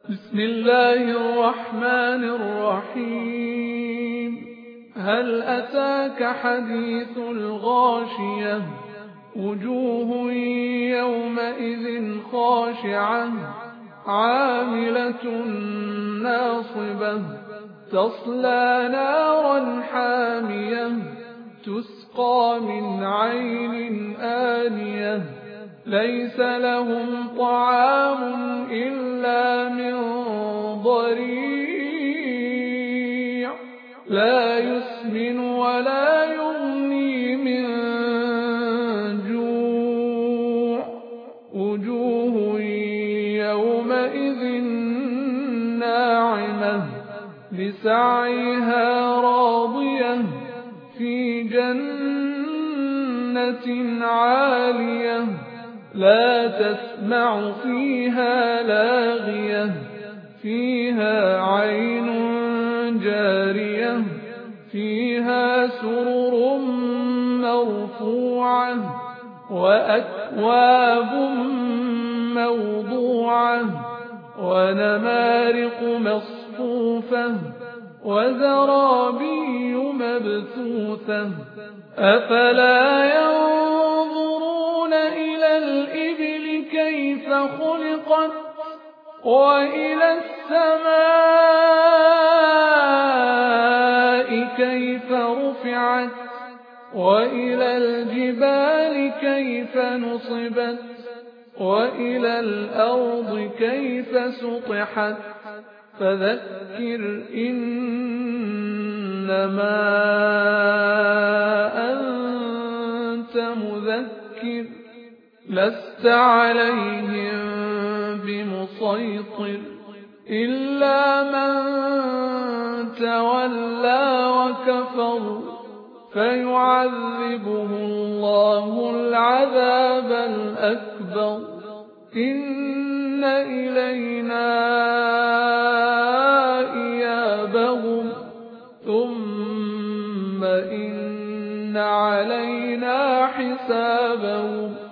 بسم الله الرحمن الرحيم. هل أتاك حديث الغاشية؟ وجوه يومئذ خاشعة عاملة ناصبة تصلى نارا حامية تسقى من عين آنية ليس لهم طعام إلا من ضريع لا يسمن ولا يغني من جوع وجوه يومئذ ناعمة لسعيها راضية في جنة عالية لا تسمع فيها لاغية فيها عين جارية فيها سرر مرفوعة وأكواب موضوعة ونمارق مصفوفة وزرابي مبثوثة أفلا ينظرون إلى الإبل كيف خلقت وإلى السماء كيف رفعت وإلى الجبال كيف نصبت وإلى الأرض كيف سطحت فذكر إنما أنت مذكر لست عليهم بمسيطر إلا من تولى وكفر فيعذبه الله العذاب الأكبر إن إلينا إيابهم ثم إن علينا حسابهم